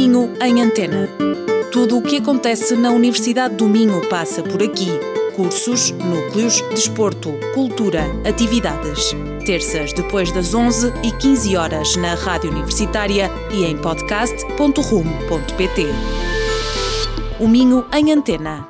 Minho em Antena. Tudo o que acontece na Universidade do Minho passa por aqui. Cursos, núcleos, desporto, cultura, atividades. Terças depois das 11h15 na Rádio Universitária e em podcast.rumo.pt. O Minho em Antena.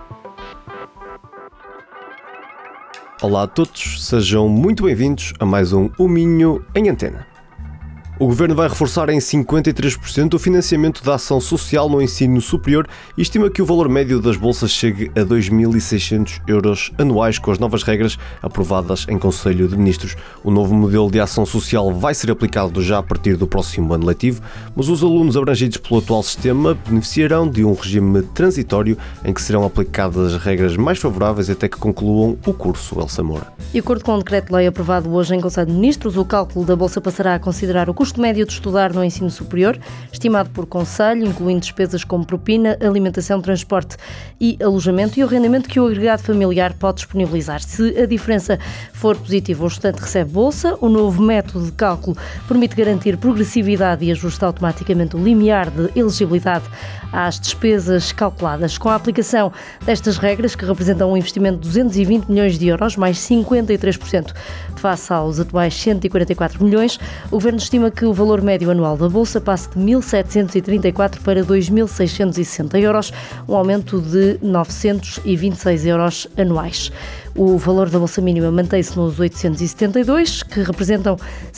Olá a todos, sejam muito bem-vindos a mais um O Minho em Antena. O Governo vai reforçar em 53% o financiamento da ação social no ensino superior e estima que o valor médio das bolsas chegue a 2.600 euros anuais com as novas regras aprovadas em Conselho de Ministros. O novo modelo de ação social vai ser aplicado já a partir do próximo ano letivo, mas os alunos abrangidos pelo atual sistema beneficiarão de um regime transitório em que serão aplicadas regras mais favoráveis até que concluam o curso. Elsa Moura. De acordo com o decreto-lei aprovado hoje em Conselho de Ministros, o cálculo da bolsa passará a considerar o custo médio de estudar no ensino superior, estimado por Conselho, incluindo despesas como propina, alimentação, transporte e alojamento, e o rendimento que o agregado familiar pode disponibilizar. Se a diferença for positiva, o estudante recebe bolsa. O novo método de cálculo permite garantir progressividade e ajusta automaticamente o limiar de elegibilidade às despesas calculadas. Com a aplicação destas regras, que representam um investimento de 220 milhões de euros, mais 53% face aos atuais 144 milhões, o Governo estima que o valor médio anual da bolsa passe de 1.734 para 2.660 euros, um aumento de 926 euros anuais. O valor da bolsa mínima mantém-se nos 872, que representam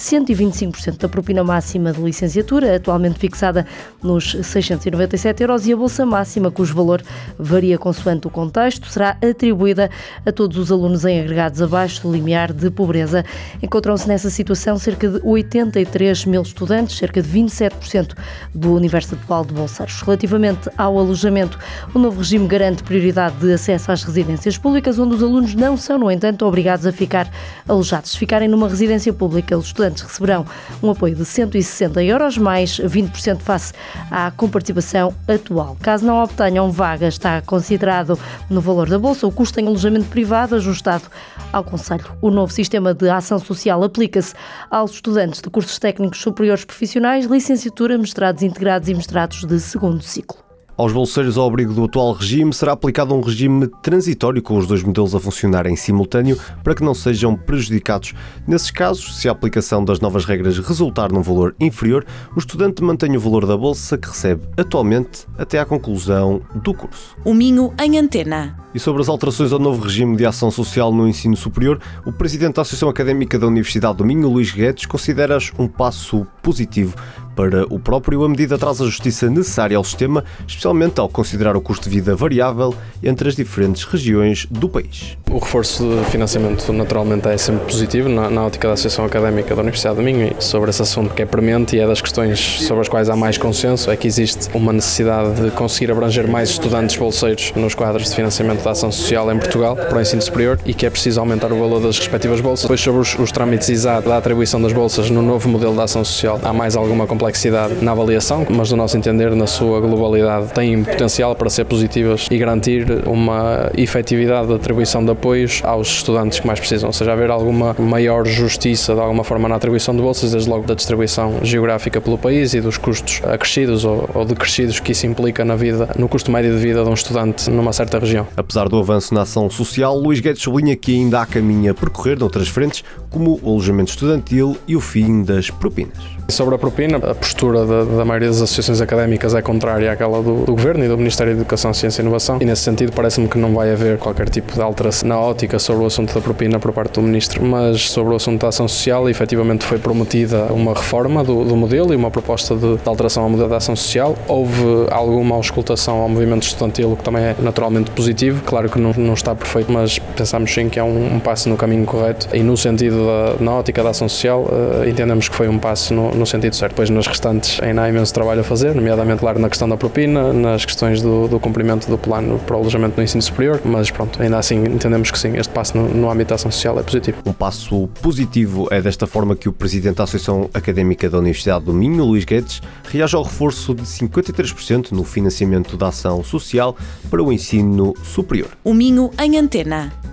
125% da propina máxima de licenciatura, atualmente fixada nos 697 euros, e a bolsa máxima, cujo valor varia consoante o contexto, será atribuída a todos os alunos em agregados abaixo do limiar de pobreza. Encontram-se nessa situação cerca de 83 mil estudantes, cerca de 27% do universo atual de bolseiros. Relativamente ao alojamento, o novo regime garante prioridade de acesso às residências públicas, onde os alunos não são, no entanto, obrigados a ficar alojados. Se ficarem numa residência pública, os estudantes receberão um apoio de 160 euros, mais 20% face à comparticipação atual. Caso não obtenham vaga, está considerado no valor da bolsa o custo em alojamento privado ajustado ao Conselho. O novo sistema de ação social aplica-se aos estudantes de cursos técnicos superiores profissionais, licenciatura, mestrados integrados e mestrados de segundo ciclo. Aos bolseiros, ao abrigo do atual regime, será aplicado um regime transitório com os dois modelos a funcionar em simultâneo para que não sejam prejudicados. Nesses casos, se a aplicação das novas regras resultar num valor inferior, o estudante mantém o valor da bolsa que recebe atualmente até à conclusão do curso. O Minho em Antena. E sobre as alterações ao novo regime de ação social no ensino superior, o presidente da Associação Académica da Universidade do Minho, Luís Guedes, considera-as um passo positivo. Para o próprio, a medida traz a justiça necessária ao sistema, especialmente ao considerar o custo de vida variável entre as diferentes regiões do país. O reforço de financiamento naturalmente é sempre positivo na ótica da Associação Académica da Universidade do Minho, e sobre esse assunto que é premente e é das questões sobre as quais há mais consenso, é que existe uma necessidade de conseguir abranger mais estudantes bolseiros nos quadros de financiamento da ação social em Portugal para o ensino superior, e que é preciso aumentar o valor das respectivas bolsas. Depois, sobre os trâmites exatos da atribuição das bolsas no novo modelo da ação social, há mais alguma complexidade na avaliação, mas do nosso entender, na sua globalidade, têm potencial para ser positivas e garantir uma efetividade de atribuição de apoios aos estudantes que mais precisam, ou seja, haver alguma maior justiça de alguma forma na atribuição de bolsas, desde logo da distribuição geográfica pelo país e dos custos acrescidos ou decrescidos que isso implica na vida, no custo médio de vida de um estudante numa certa região. Apesar do avanço na ação social, Luís Guedes sublinha que ainda há caminho a percorrer noutras frentes, como o alojamento estudantil e o fim das propinas. Sobre a propina, a postura da maioria das associações académicas é contrária àquela do Governo e do Ministério da Educação, Ciência e Inovação, e nesse sentido parece-me que não vai haver qualquer tipo de alteração na ótica sobre o assunto da propina por parte do Ministro, mas sobre o assunto da ação social, efetivamente foi prometida uma reforma do modelo e uma proposta de alteração ao modelo da ação social. Houve alguma auscultação ao movimento estudantil, o que também é naturalmente positivo. Claro que não está perfeito, mas pensamos sim que é um passo no caminho correto, e no sentido na ótica da ação social, entendemos que foi um passo no sentido certo. Depois, nas restantes, ainda há imenso trabalho a fazer, nomeadamente, claro, na questão da propina, nas questões do cumprimento do plano para o alojamento no ensino superior, mas pronto, ainda assim entendemos que sim, este passo no âmbito da ação social é positivo. Um passo positivo. É desta forma que o presidente da Associação Académica da Universidade do Minho, Luís Guedes, reage ao reforço de 53% no financiamento da ação social para o ensino superior. O Minho em Antena.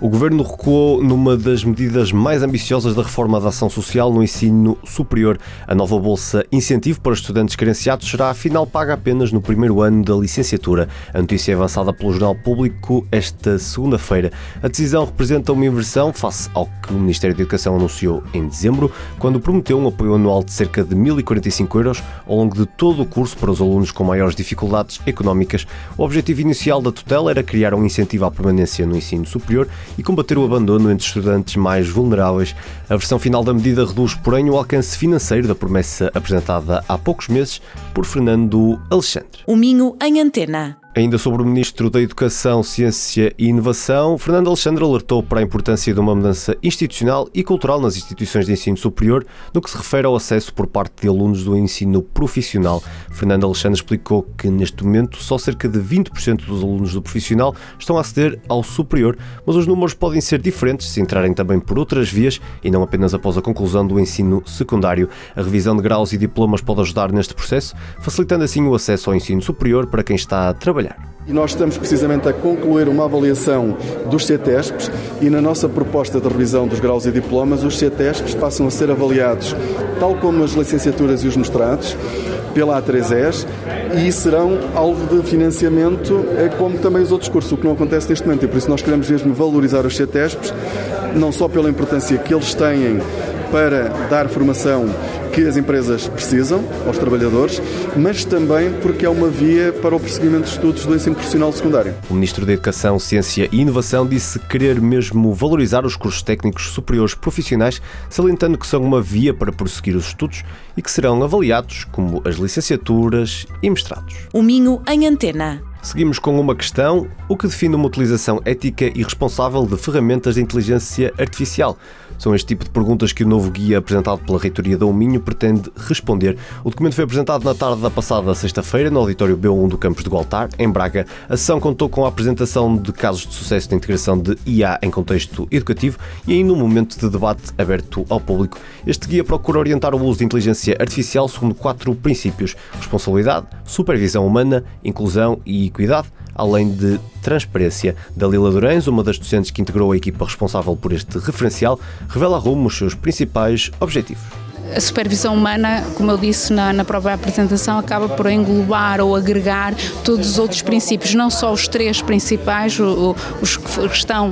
O Governo recuou numa das medidas mais ambiciosas da reforma da ação social no ensino superior. A nova Bolsa Incentivo para estudantes carenciados será afinal paga apenas no primeiro ano da licenciatura. A notícia é avançada pelo Jornal Público esta segunda-feira. A decisão representa uma inversão face ao que o Ministério da Educação anunciou em dezembro, quando prometeu um apoio anual de cerca de 1.045 euros ao longo de todo o curso para os alunos com maiores dificuldades económicas. O objetivo inicial da tutela era criar um incentivo à permanência no ensino superior e combater o abandono entre estudantes mais vulneráveis. A versão final da medida reduz, porém, o alcance financeiro da promessa apresentada há poucos meses por Fernando Alexandre. O Minho em Antena. Ainda sobre o Ministro da Educação, Ciência e Inovação, Fernando Alexandre alertou para a importância de uma mudança institucional e cultural nas instituições de ensino superior no que se refere ao acesso por parte de alunos do ensino profissional. Fernando Alexandre explicou que, neste momento, só cerca de 20% dos alunos do profissional estão a aceder ao superior, mas os números podem ser diferentes se entrarem também por outras vias e não apenas após a conclusão do ensino secundário. A revisão de graus e diplomas pode ajudar neste processo, facilitando assim o acesso ao ensino superior para quem está a trabalhar. E nós estamos precisamente a concluir uma avaliação dos CETESPs e na nossa proposta de revisão dos graus e diplomas, os CETESPs passam a ser avaliados, tal como as licenciaturas e os mestrados, pela A3ES e serão alvo de financiamento como também os outros cursos, o que não acontece neste momento. E por isso nós queremos mesmo valorizar os CETESPs, não só pela importância que eles têm para dar formação que as empresas precisam aos trabalhadores, mas também porque é uma via para o prosseguimento de estudos do ensino profissional secundário. O Ministro da Educação, Ciência e Inovação disse querer mesmo valorizar os cursos técnicos superiores profissionais, salientando que são uma via para prosseguir os estudos e que serão avaliados como as licenciaturas e mestrados. O Minho em Antena. Seguimos com uma questão: o que define uma utilização ética e responsável de ferramentas de inteligência artificial? São este tipo de perguntas que o novo guia apresentado pela Reitoria do Minho pretende responder. O documento foi apresentado na tarde da passada sexta-feira no auditório B1 do campus de Gualtar, em Braga. A sessão contou com a apresentação de casos de sucesso de integração de IA em contexto educativo e ainda um momento de debate aberto ao público. Este guia procura orientar o uso de inteligência artificial segundo 4 princípios: responsabilidade, supervisão humana, inclusão e equidade, além de transparência. Dalila Durães, uma das docentes que integrou a equipa responsável por este referencial, revela a Rumo os seus principais objetivos. A supervisão humana, como eu disse na própria apresentação, acaba por englobar ou agregar todos os outros princípios, não só os 3 principais, os que estão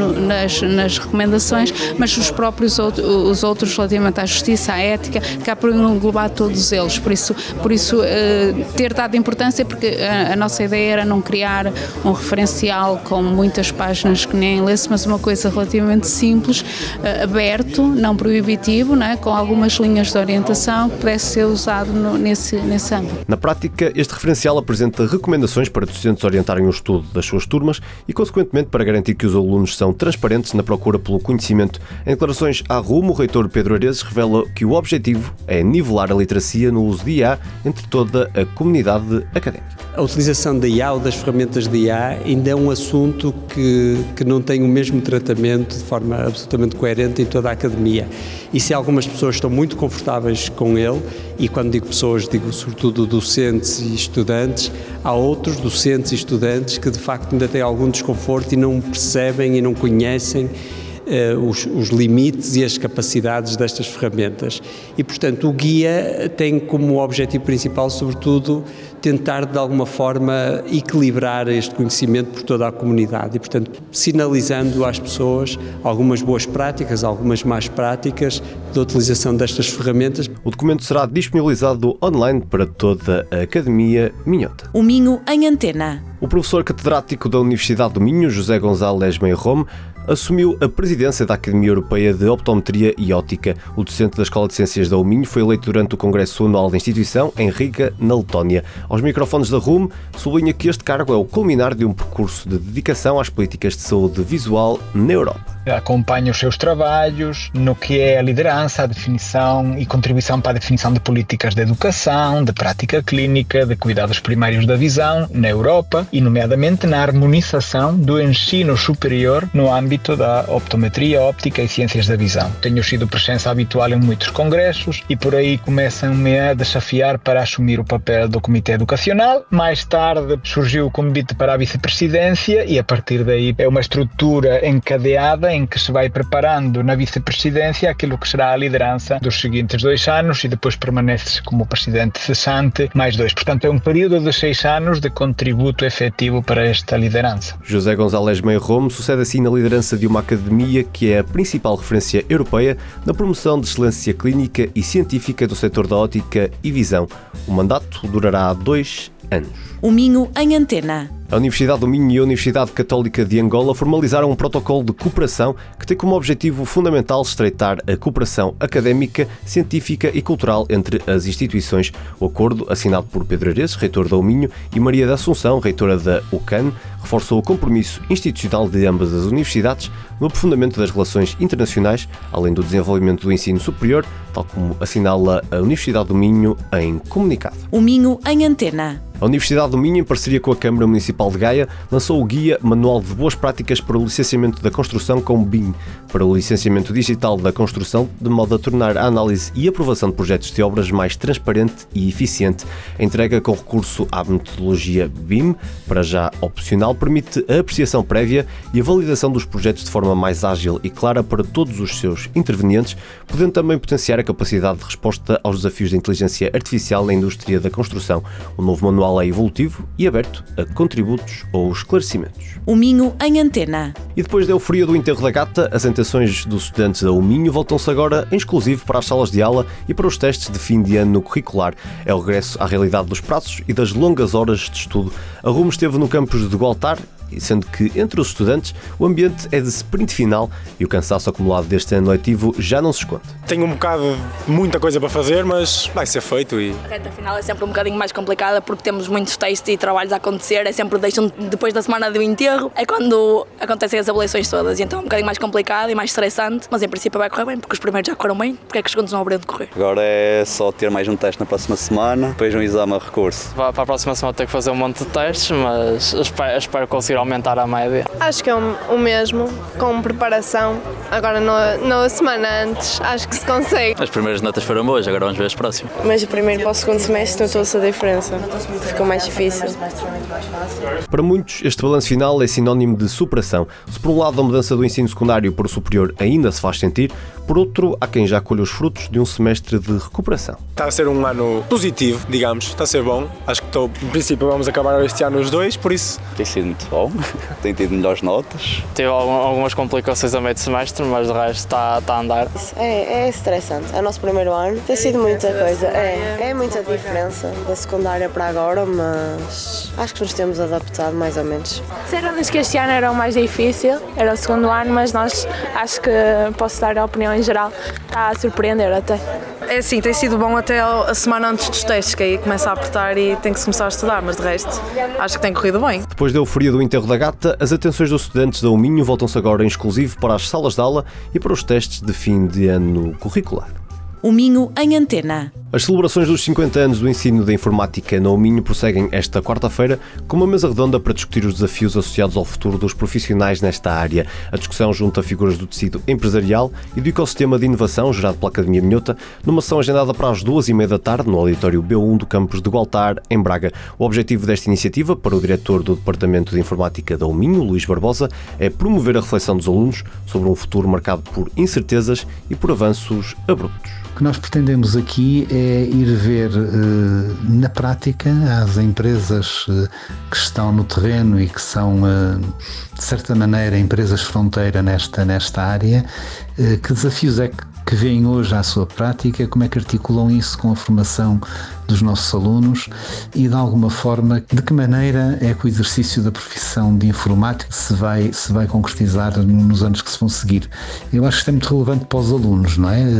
nas recomendações, mas os próprios os outros relativamente à justiça, à ética, acaba por englobar todos eles. Por isso ter dado importância, porque a nossa ideia era não criar um referencial com muitas páginas que nem lê-se, mas uma coisa relativamente simples, aberto, não proibitivo, não é? Com algumas linhas de orientação que pudesse ser usado nesse âmbito. Na prática, este referencial apresenta recomendações para docentes orientarem o estudo das suas turmas e, consequentemente, para garantir que os alunos são transparentes na procura pelo conhecimento. Em declarações à Rumo, o reitor Pedro Areses revela que o objetivo é nivelar a literacia no uso de IA entre toda a comunidade académica. A utilização da IA ou das ferramentas de IA ainda é um assunto que não tem o mesmo tratamento de forma absolutamente coerente em toda a academia. E se algumas pessoas estão muito confortáveis com ele, e quando digo pessoas, digo sobretudo docentes e estudantes, há outros docentes e estudantes que de facto ainda têm algum desconforto e não percebem e não conhecem os limites e as capacidades destas ferramentas. E, portanto, o guia tem como objetivo principal, sobretudo, tentar de alguma forma equilibrar este conhecimento por toda a comunidade e, portanto, sinalizando às pessoas algumas boas práticas, algumas más práticas da utilização destas ferramentas. O documento será disponibilizado online para toda a Academia Minhota. O Minho em Antena. O professor catedrático da Universidade do Minho, José González Meirome, assumiu a presidência da Academia Europeia de Optometria e Óptica. O docente da Escola de Ciências da Minho foi eleito durante o Congresso Anual da instituição em Riga, na Letónia. Aos microfones da RUM, sublinha que este cargo é o culminar de um percurso de dedicação às políticas de saúde visual na Europa. acompanha os seus trabalhos no que é a liderança, a definição e contribuição para a definição de políticas de educação, de prática clínica, de cuidados primários da visão na Europa e, nomeadamente, na harmonização do ensino superior no âmbito da optometria, óptica e ciências da visão. Tenho sido presença habitual em muitos congressos e por aí começam-me a desafiar para assumir o papel do Comitê Educacional. Mais tarde surgiu o convite para a vice-presidência e a partir daí é uma estrutura encadeada em que se vai preparando na vice-presidência aquilo que será a liderança dos seguintes 2 anos e depois permanece como presidente cessante mais 2. Portanto, é um período de 6 anos de contributo efetivo para esta liderança. José González Meirome sucede assim na liderança de uma academia que é a principal referência europeia na promoção de excelência clínica e científica do setor da óptica e visão. O mandato durará 2 anos. O Minho em Antena. A Universidade do Minho e a Universidade Católica de Angola formalizaram um protocolo de cooperação que tem como objetivo fundamental estreitar a cooperação académica, científica e cultural entre as instituições. O acordo, assinado por Pedro Ares, reitor da Minho, e Maria da Assunção, reitora da UCAN, reforçou o compromisso institucional de ambas as universidades no aprofundamento das relações internacionais, além do desenvolvimento do ensino superior, tal como assinala a Universidade do Minho em comunicado. O Minho em Antena. A Universidade do Minho, em parceria com a Câmara Municipal de Gaia, lançou o Guia Manual de Boas Práticas para o Licenciamento da Construção com BIM, para o Licenciamento Digital da Construção, de modo a tornar a análise e aprovação de projetos de obras mais transparente e eficiente. A entrega com recurso à metodologia BIM, para já opcional, permite a apreciação prévia e a validação dos projetos de forma mais ágil e clara para todos os seus intervenientes, podendo também potenciar a capacidade de resposta aos desafios da inteligência artificial na indústria da construção. O novo manual é evolutivo e aberto a contributos ou esclarecimentos. O Minho em Antena. E depois da euforia do enterro da gata, as intenções dos estudantes da Minho voltam-se agora em exclusivo para as salas de aula e para os testes de fim de ano curricular. É o regresso à realidade dos prazos e das longas horas de estudo. A RUM esteve no campus de Gualtar, sendo que entre os estudantes o ambiente é de sprint final e o cansaço acumulado deste ano letivo já não se esconde. Tenho um bocado de muita coisa para fazer, mas vai ser feito. A reta final é sempre um bocadinho mais complicada porque temos muitos testes e trabalhos a acontecer, é sempre depois da semana do enterro, é quando acontecem as avaliações todas, então é um bocadinho mais complicado e mais estressante, mas em princípio vai correr bem, porque os primeiros já correram bem, porque é que os segundos não abriram de correr. Agora é só ter mais um teste na próxima semana, depois um exame a recurso. Para a próxima semana tenho que fazer um monte de testes, mas espero conseguir aumentar a média. Acho que é o mesmo, com preparação. Agora na semana antes, acho que se consegue. As primeiras notas foram boas, agora vamos ver as próximas. Mas o primeiro para o segundo semestre notou-se a diferença. Ficou mais difícil. Para muitos, este balanço final é sinónimo de superação. Se por um lado a mudança do ensino secundário para o superior ainda se faz sentir, por outro, há quem já colhe os frutos de um semestre de recuperação. Está a ser um ano positivo, digamos, está a ser bom. Acho que em princípio vamos acabar este ano os dois, por isso... Tem sido muito bom, tem tido melhores notas. Tive algumas complicações a meio de semestre, mas de resto está a andar. É estressante, é o nosso primeiro ano, tem sido muita coisa, é muita diferença da secundária para agora, mas acho que nos temos adaptado mais ou menos. Disseram-nos que este ano era o mais difícil, era o segundo ano, mas nós acho que posso dar a opinião em geral, está a surpreender até. É assim, tem sido bom até a semana antes dos testes, que aí começa a apertar e tem que se começar a estudar, mas de resto acho que tem corrido bem. Depois da euforia do enterro da gata, as atenções dos estudantes da Minho voltam-se agora em exclusivo para as salas de aula e para os testes de fim de ano curricular. O Minho em Antena. As celebrações dos 50 anos do ensino da informática na Minho prosseguem esta quarta-feira com uma mesa redonda para discutir os desafios associados ao futuro dos profissionais nesta área. A discussão junta figuras do tecido empresarial e do ecossistema de inovação gerado pela Academia Minhota, numa sessão agendada para as 2h30 da tarde no auditório B1 do campus de Gualtar, em Braga. O objetivo desta iniciativa, para o diretor do Departamento de Informática da Minho, Luís Barbosa, é promover a reflexão dos alunos sobre um futuro marcado por incertezas e por avanços abruptos. O que nós pretendemos aqui é ir ver na prática as empresas que estão no terreno e que são, de certa maneira, empresas fronteira nesta área, que desafios é que que veem hoje à sua prática, como é que articulam isso com a formação dos nossos alunos e, de alguma forma, de que maneira é que o exercício da profissão de informático se vai concretizar nos anos que se vão seguir. Eu acho que isto é muito relevante para os alunos, não é?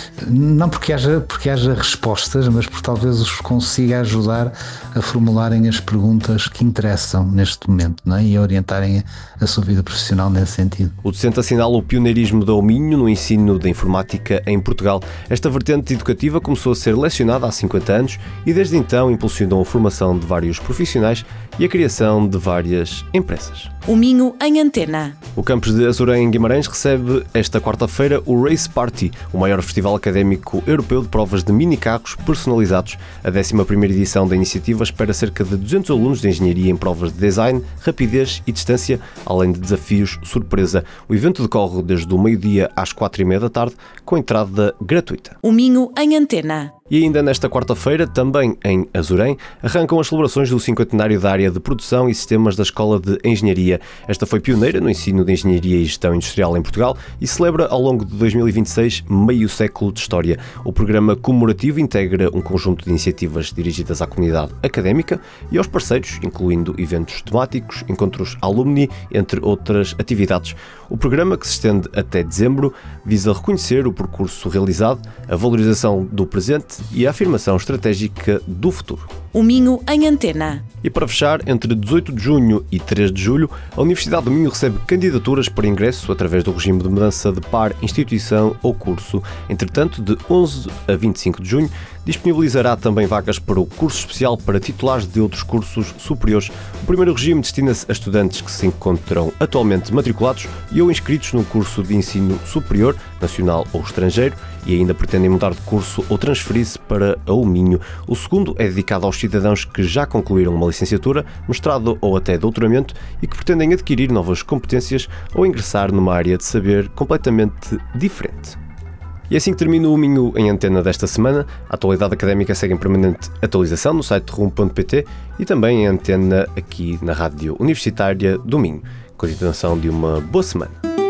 Não porque haja respostas, mas porque talvez os consiga ajudar a formularem as perguntas que interessam neste momento, não é? E a orientarem a sua vida profissional nesse sentido. O docente assinala o pioneirismo da Ominho no ensino da informática em Portugal. Esta vertente educativa começou a ser lecionada há 50 anos e desde então impulsionou a formação de vários profissionais e a criação de várias empresas. O Minho em Antena. O campus de Azurém, em Guimarães, recebe esta quarta-feira o Race Party, o maior festival académico europeu de provas de mini-carros personalizados. A 11ª edição da iniciativa espera cerca de 200 alunos de engenharia em provas de design, rapidez e distância, além de desafios surpresa. O evento decorre desde o meio-dia às 4h30 da tarde, com entrada gratuita. O Minho em Antena. E ainda nesta quarta-feira, também em Azurém, arrancam as celebrações do 50º da área de produção e sistemas da Escola de Engenharia. Esta foi pioneira no ensino de Engenharia e Gestão Industrial em Portugal e celebra ao longo de 2026 meio século de história. O programa comemorativo integra um conjunto de iniciativas dirigidas à comunidade académica e aos parceiros, incluindo eventos temáticos, encontros alumni, entre outras atividades. O programa, que se estende até dezembro, visa reconhecer o percurso realizado, a valorização do presente e a afirmação estratégica do futuro. O Minho em Antena. E para fechar, entre 18 de junho e 3 de julho, a Universidade do Minho recebe candidaturas para ingresso através do regime de mudança de par, instituição ou curso. Entretanto, de 11 a 25 de junho, disponibilizará também vagas para o curso especial para titulares de outros cursos superiores. O primeiro regime destina-se a estudantes que se encontram atualmente matriculados e ou inscritos num curso de ensino superior, nacional ou estrangeiro, e ainda pretendem mudar de curso ou transferir-se para o Minho. O segundo é dedicado aos cidadãos que já concluíram uma licenciatura, mestrado ou até doutoramento e que pretendem adquirir novas competências ou ingressar numa área de saber completamente diferente. E assim que termina o Minho em Antena desta semana. A atualidade académica segue em permanente atualização no site rum.pt e também em antena aqui na Rádio Universitária do Minho. Continuação de uma boa semana.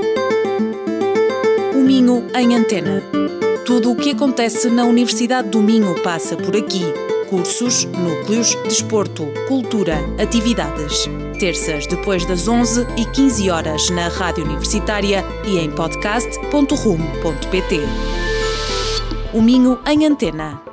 O Minho em Antena. Tudo o que acontece na Universidade do Minho passa por aqui. Cursos, núcleos, desporto, cultura, atividades. Terças depois das 11h15 na Rádio Universitária e em podcast.rum.pt. O Minho em Antena.